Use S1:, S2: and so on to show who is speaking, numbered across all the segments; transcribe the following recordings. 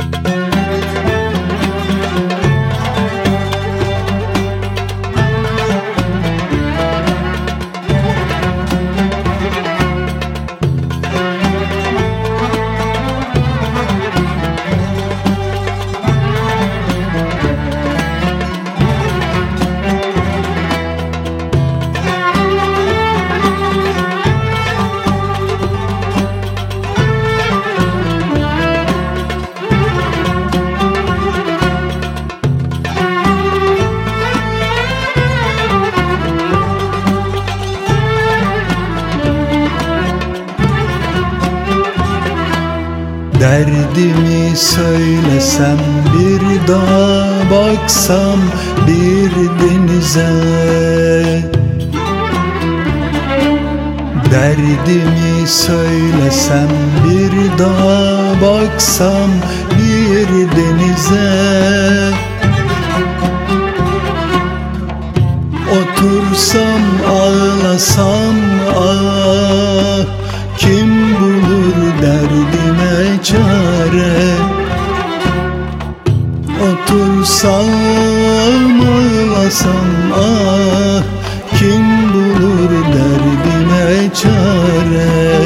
S1: Derdimi söylesem, bir dağa baksam, bir denize. Derdimi söylesem, bir dağa baksam, bir denize. Otursam, ağlasam, ah, kim bulur derdime çare? Otursam, ağlasam, ah, kim bulur derdime çare?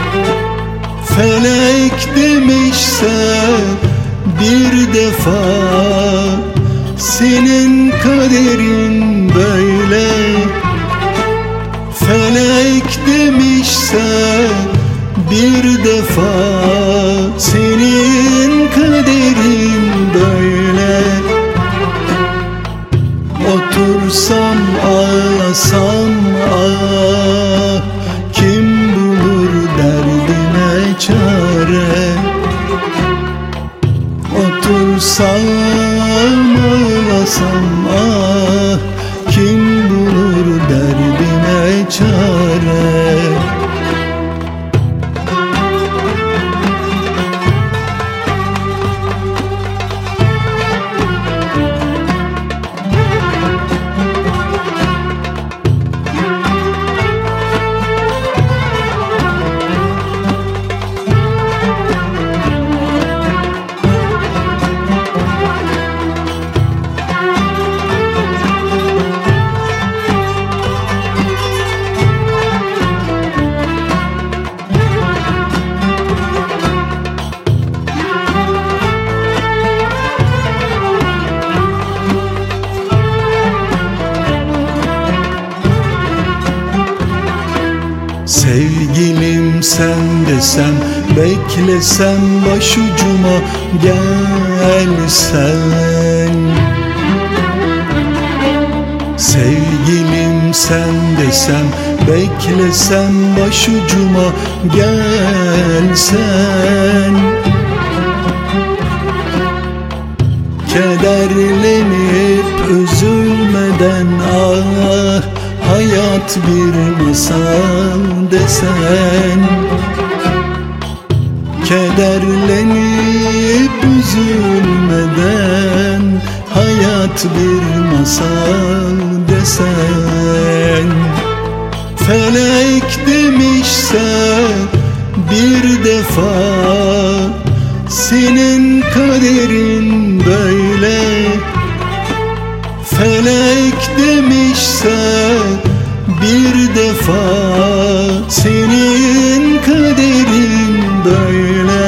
S1: Felek demişse bir defa, senin kaderin böyle. Felek demişse bir defa, senin kaderin böyle. Otursam, ağlasam, ah, kim bulur derdime çare? Otursam, ağlasam, ah, kim bulur derdime çare? Sevgilim sen desem, beklesem, başucuma gelsen. Sevgilim sen desem, beklesem, başucuma gelsen. Kederlenip üzülmeden, ah, hayat bir masal desen. Kederlenip üzülmeden, hayat bir masal desen. Felek demişse bir defa, senin kaderin böyle. Felek demişse bir defa, senin kaderin böyle.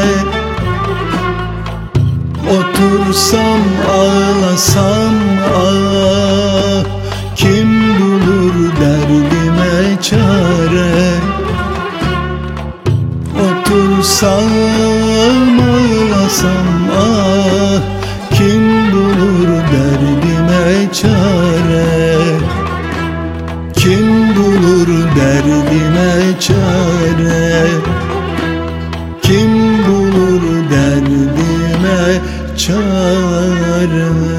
S1: Otursam, ağlasam, ah, kim bulur derdime çare? Otursam, ağlasam, ah, kim bulur derdime çare? Kim bulur derdime çare? Kim bulur derdime çare?